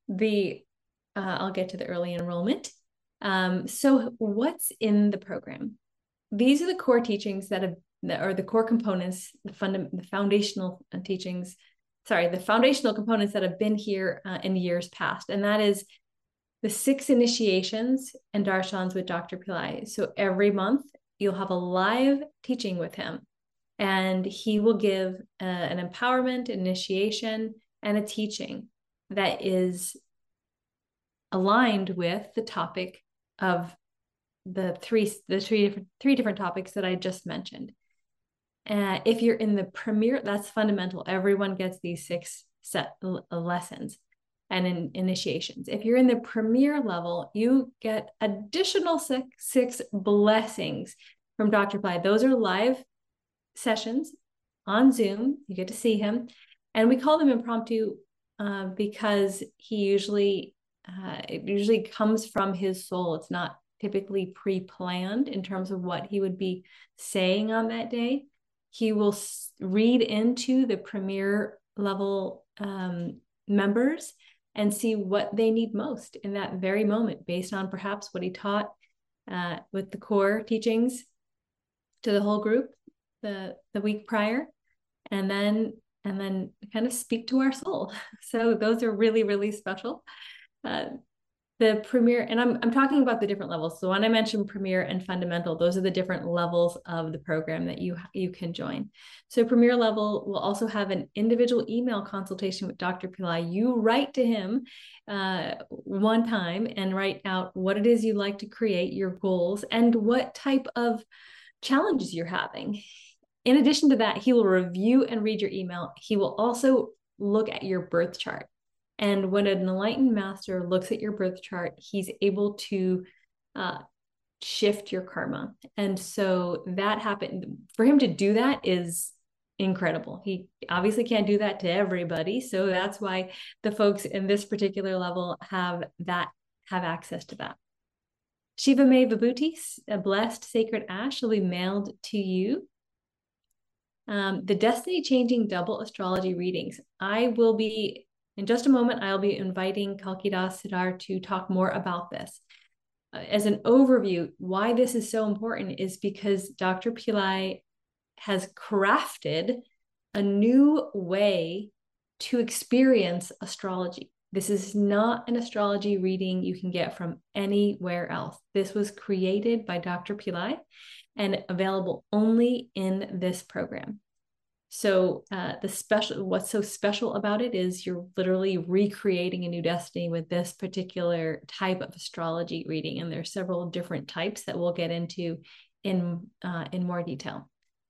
I'll get to the early enrollment. So what's in the program? These are the core teachings that are the core components, the foundational teachings, the foundational components that have been here in years past. And that is the 6 initiations and darshans with Dr. Pillai. So every month you'll have a live teaching with him, and he will give an empowerment, initiation, and a teaching that is aligned with the topic of the three different topics that I just mentioned. If you're in the premier, that's fundamental. Everyone gets these 6 set lessons and initiations. If you're in the premier level, you get additional six blessings from Dr. Pillai. Those are live sessions on Zoom. You get to see him. And we call them impromptu because it usually comes from his soul. It's not typically pre-planned in terms of what he would be saying on that day. He will read into the premier level members and see what they need most in that very moment, based on perhaps what he taught with the core teachings to the whole group the week prior, and then kind of speak to our soul. So those are really, really special. The premier, and I'm talking about the different levels. So when I mentioned premier and fundamental, those are the different levels of the program that you can join. So premier level will also have an individual email consultation with Dr. Pillai. You write to him one time and write out what it is you'd like to create, your goals, and what type of challenges you're having. In addition to that, he will review and read your email. He will also look at your birth chart. And when an enlightened master looks at your birth chart, he's able to shift your karma. And so that happened. For him to do that is incredible. He obviously can't do that to everybody. So that's why the folks in this particular level have access to that. Shiva May Vibhuti, a blessed sacred ash, will be mailed to you. The destiny-changing double astrology readings. In just a moment, I'll be inviting Kalkidas Siddhar to talk more about this. As an overview, why this is so important is because Dr. Pillai has crafted a new way to experience astrology. This is not an astrology reading you can get from anywhere else. This was created by Dr. Pillai and available only in this program. So what's so special about it is you're literally recreating a new destiny with this particular type of astrology reading. And there are several different types that we'll get into in more detail.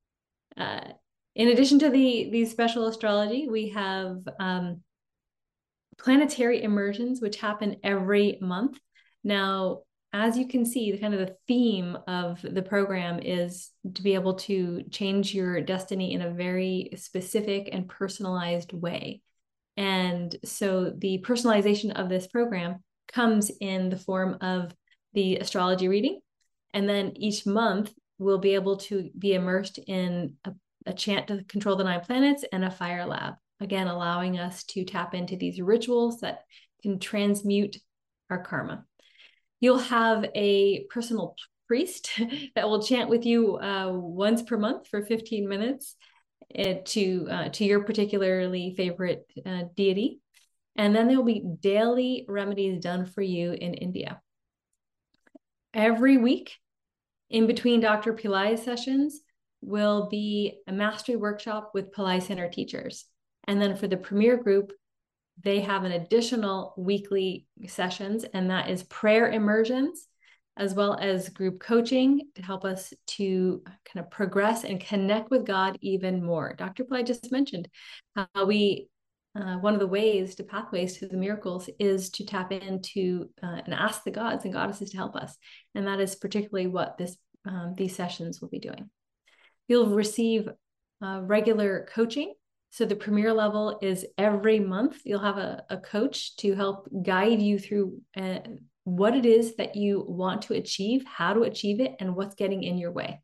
In addition to these special astrology, we have planetary immersions, which happen every month. Now, as you can see, the theme of the program is to be able to change your destiny in a very specific and personalized way. And so the personalization of this program comes in the form of the astrology reading. And then each month we'll be able to be immersed in a chant to control the 9 planets and a fire lab, again, allowing us to tap into these rituals that can transmute our karma. You'll have a personal priest that will chant with you once per month for 15 minutes to your particularly favorite deity. And then there'll be daily remedies done for you in India. Every week, in between Dr. Pillai's sessions, will be a mastery workshop with Pillai Center teachers. And then for the premier group, they have an additional weekly sessions, and that is prayer immersions, as well as group coaching to help us to kind of progress and connect with God even more. Dr. Pillai just mentioned how we, one of the ways to pathways to the miracles is to tap into and ask the gods and goddesses to help us. And that is particularly what these sessions will be doing. You'll receive regular coaching. So the premier level is every month. You'll have a coach to help guide you through what it is that you want to achieve, how to achieve it, and what's getting in your way.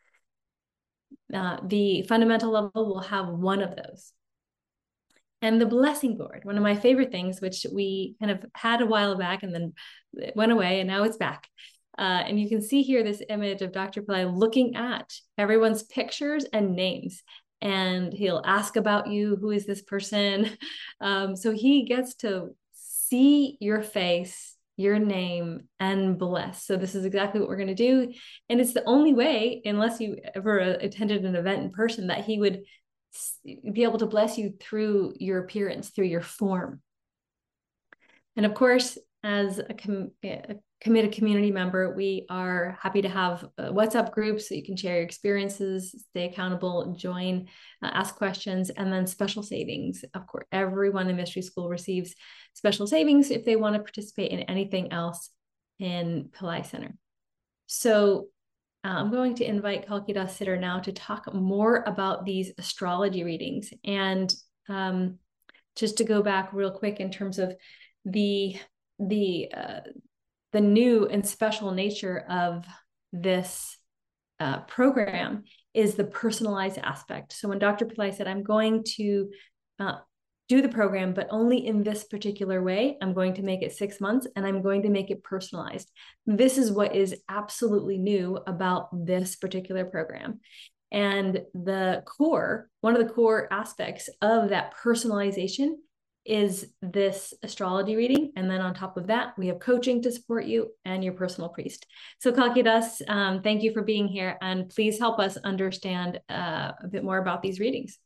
The fundamental level will have one of those. And the blessing board, one of my favorite things, which we kind of had a while back and then it went away and now it's back. And you can see here this image of Dr. Pillai looking at everyone's pictures and names. And he'll ask about you, who is this person? So he gets to see your face, your name, and bless. So this is exactly what we're going to do. And it's the only way, unless you ever attended an event in person, that he would be able to bless you through your appearance, through your form. And of course, as a committed community member, we are happy to have WhatsApp groups so you can share your experiences, stay accountable, join, ask questions, and then special savings. Of course, everyone in Mystery School receives special savings if they want to participate in anything else in Pillai Center. So I'm going to invite Kalki Siddhar now to talk more about these astrology readings. And just to go back real quick in terms of the new and special nature of this program is the personalized aspect. So when Dr. Pillai said, I'm going to do the program, but only in this particular way, I'm going to make it 6 months and I'm going to make it personalized. This is what is absolutely new about this particular program. And one of the core aspects of that personalization is this astrology reading. And then on top of that, we have coaching to support you and your personal priest. So Kalkidas, thank you for being here. And please help us understand a bit more about these readings.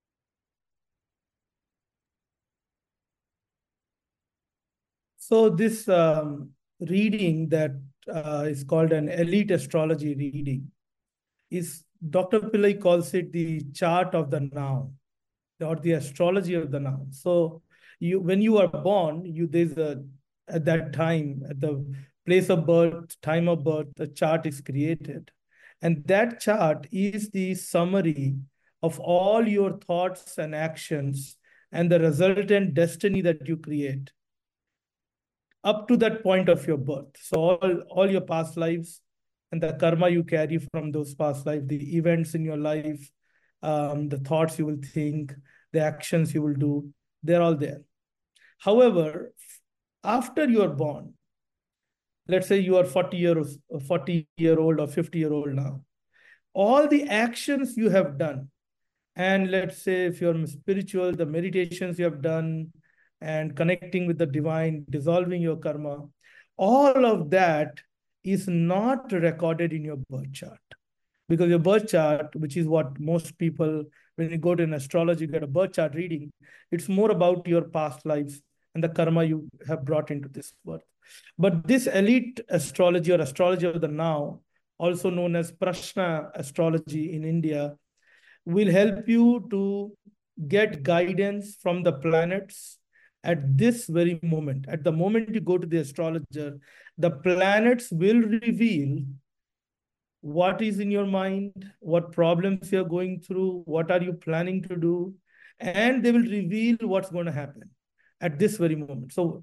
So this reading that is called an elite astrology reading is, Dr. Pillai calls it the chart of the now, or the astrology of the now. So when you are born, at that time, at the place of birth, time of birth, the chart is created. And that chart is the summary of all your thoughts and actions and the resultant destiny that you create up to that point of your birth. So all your past lives and the karma you carry from those past lives, the events in your life, the thoughts you will think, the actions you will do, they're all there. However, after you are born, let's say you are 40-year-old or 50-year-old now, all the actions you have done, and let's say if you're spiritual, the meditations you have done and connecting with the divine, dissolving your karma, all of that is not recorded in your birth chart. Because your birth chart, which is what most people, when you go to an astrology, get a birth chart reading, it's more about your past lives and the karma you have brought into this birth. But this elite astrology, or astrology of the now, also known as Prashna astrology in India, will help you to get guidance from the planets at this very moment. At the moment you go to the astrologer the planets will reveal what is in your mind, what problems you're going through, what are you planning to do, and they will reveal what's going to happen at this very moment. So,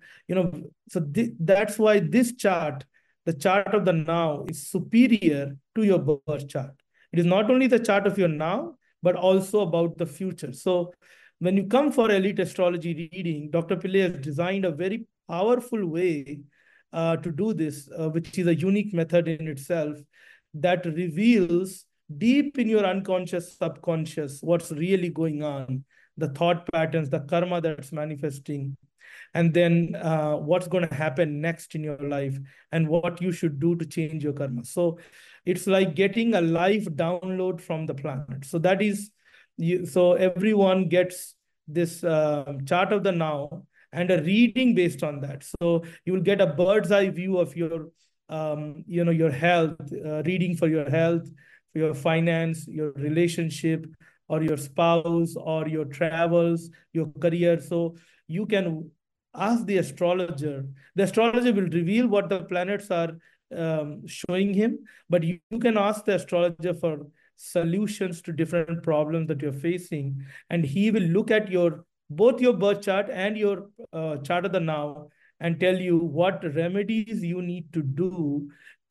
that's why this chart, the chart of the now, is superior to your birth chart. It is not only the chart of your now, but also about the future. So when you come for elite astrology reading, Dr. Pillai has designed a very powerful way to do this, which is a unique method in itself, that reveals deep in your unconscious, subconscious, what's really going on, the thought patterns, the karma that's manifesting, and then what's going to happen next in your life and what you should do to change your karma. So it's like getting a live download from the planet. So that is, so everyone gets this chart of the now and a reading based on that. So you will get a bird's eye view of your your health, reading for your health, for your finance, your relationship, or your spouse, or your travels, your career. So you can ask the astrologer. The astrologer will reveal what the planets are showing him, but you can ask the astrologer for solutions to different problems that you're facing, and he will look at both your birth chart and your chart of the now and tell you what remedies you need to do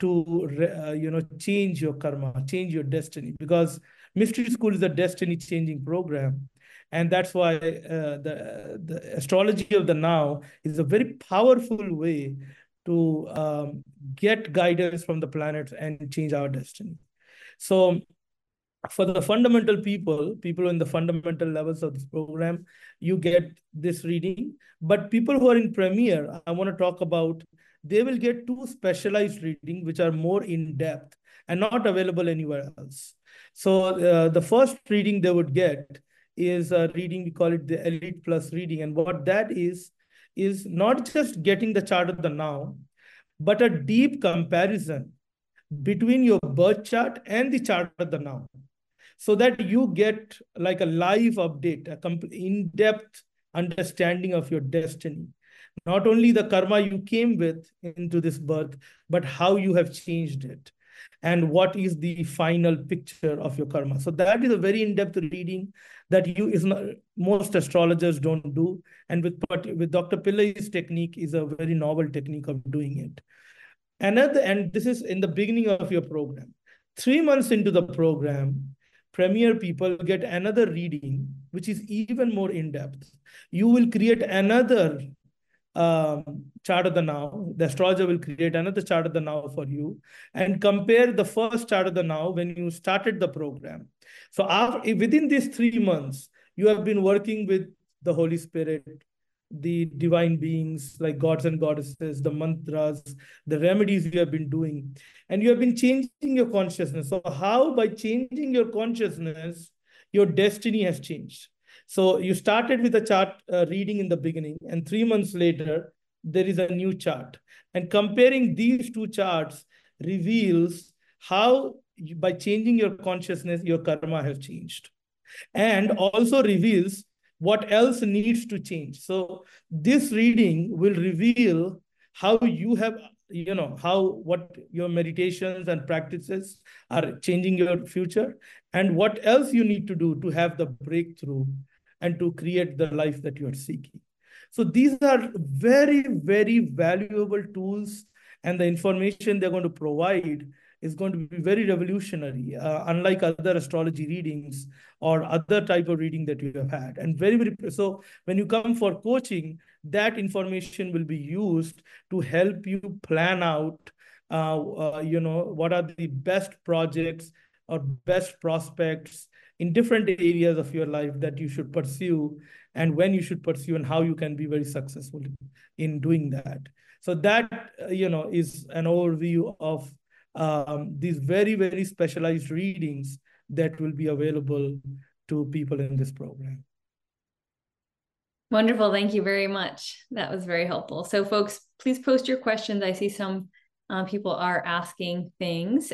to change your karma, change your destiny, because Mystery School is a destiny changing program. And that's why the astrology of the now is a very powerful way to get guidance from the planets and change our destiny. So for the fundamental people in the fundamental levels of this program, you get this reading. But people who are in Premier, I want to talk about, they will get 2 specialized readings, which are more in depth and not available anywhere else. So the first reading they would get is a reading, we call it the Elite Plus reading. And what that is not just getting the chart of the now, but a deep comparison between your birth chart and the chart of the now, so that you get like a live update, a in-depth understanding of your destiny. Not only the karma you came with into this birth, but how you have changed it and what is the final picture of your karma. So that is a very in-depth reading that most astrologers don't do. And with Dr. Pillai's technique is a very novel technique of doing it. And this is in the beginning of your program. 3 months into the program, Premier people get another reading, which is even more in-depth. You will create another chart of the now. The astrologer will create another chart of the now for you and compare the first chart of the now when you started the program. So within these 3 months, you have been working with the Holy Spirit, the divine beings like gods and goddesses, the mantras, the remedies you have been doing, and you have been changing your consciousness. So how, by changing your consciousness, your destiny has changed. So you started with a chart reading in the beginning, and 3 months later, there is a new chart. And comparing these 2 charts reveals how, by changing your consciousness, your karma has changed. And also reveals what else needs to change. So this reading will reveal how you have, what your meditations and practices are changing your future, and what else you need to do to have the breakthrough and to create the life that you are seeking. So these are very, very valuable tools, and the information they're going to provide is going to be very revolutionary, unlike other astrology readings or other type of reading that you have had. And very, very, so when you come for coaching, that information will be used to help you plan out, what are the best projects or best prospects in different areas of your life that you should pursue, and when you should pursue, and how you can be very successful in doing that. So that, is an overview of these very, very specialized readings that will be available to people in this program. Wonderful. Thank you very much. That was very helpful. So folks, please post your questions. I see some people are asking things.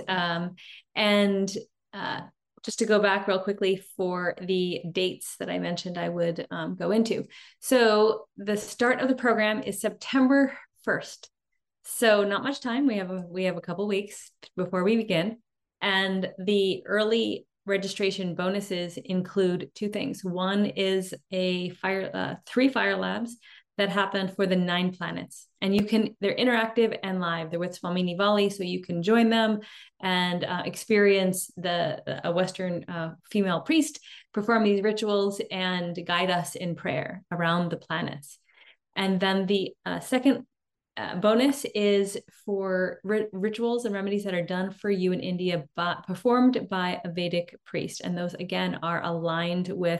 Just to go back real quickly for the dates that I mentioned I would go into. So the start of the program is September 1st. So not much time. We have a couple weeks before we begin. And the early registration bonuses include two things. One is a 3 fire labs that happen for the 9 planets. And they're interactive and live. They're with Swami Nivali, so you can join them and experience a Western female priest perform these rituals and guide us in prayer around the planets. And then the second bonus is for rituals and remedies that are done for you in India, performed by a Vedic priest. And those, again, are aligned with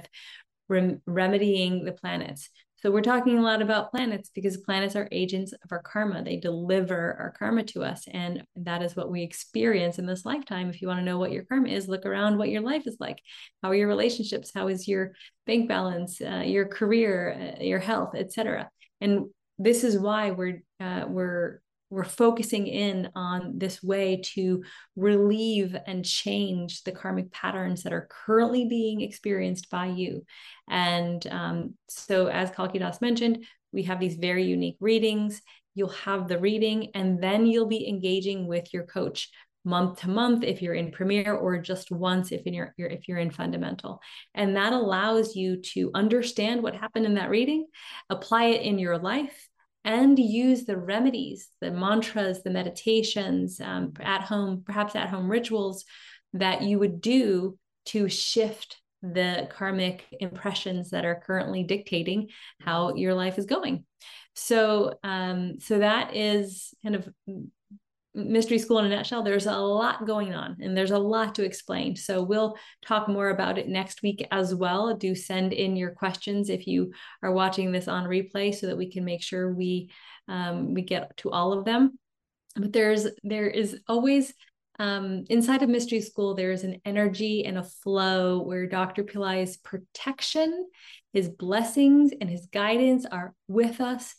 remedying the planets. So we're talking a lot about planets because planets are agents of our karma. They deliver our karma to us. And that is what we experience in this lifetime. If you want to know what your karma is, look around what your life is like. How are your relationships? How is your bank balance, your career, your health, etc. And this is why we're focusing in on this way to relieve and change the karmic patterns that are currently being experienced by you. And so, as Kalkidas mentioned, we have these very unique readings. You'll have the reading, and then you'll be engaging with your coach month to month if you're in Premier, or just once if you're in Fundamental. And that allows you to understand what happened in that reading, apply it in your life, and use the remedies, the mantras, the meditations, perhaps at home rituals that you would do to shift the karmic impressions that are currently dictating how your life is going. So that is kind of Mystery School in a nutshell. There's a lot going on and there's a lot to explain. So we'll talk more about it next week as well. Do send in your questions if you are watching this on replay so that we can make sure we get to all of them. But there is always inside of Mystery School, there is an energy and a flow where Dr. Pillai's protection, his blessings, and his guidance are with us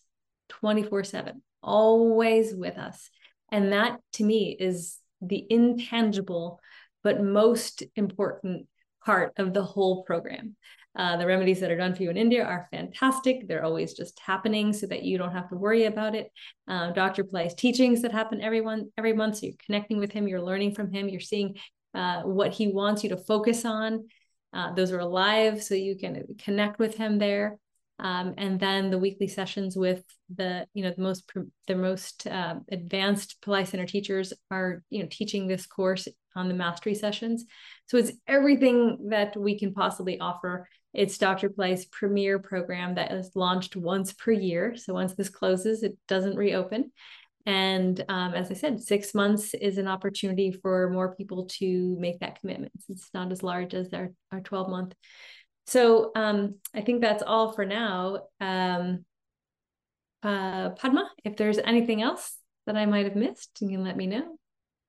24/7, always with us. And that, to me, is the intangible but most important part of the whole program. The remedies that are done for you in India are fantastic. They're always just happening so that you don't have to worry about it. Dr. Pillai's teachings that happen every month, so you're connecting with him, you're learning from him, you're seeing what he wants you to focus on. Those are live, so you can connect with him there. And then the weekly sessions with the most advanced Pillai Center teachers are teaching this course on the mastery sessions. So it's everything that we can possibly offer. It's Dr. Pillai's premier program that is launched once per year. So once this closes, it doesn't reopen. And as I said, 6 months is an opportunity for more people to make that commitment. It's not as large as our 12-month. So I think that's all for now. Padma, if there's anything else that I might have missed, you can let me know.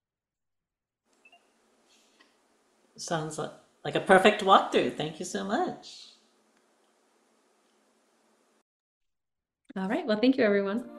Sounds like a perfect walkthrough. Thank you so much. All right. Well, thank you, everyone.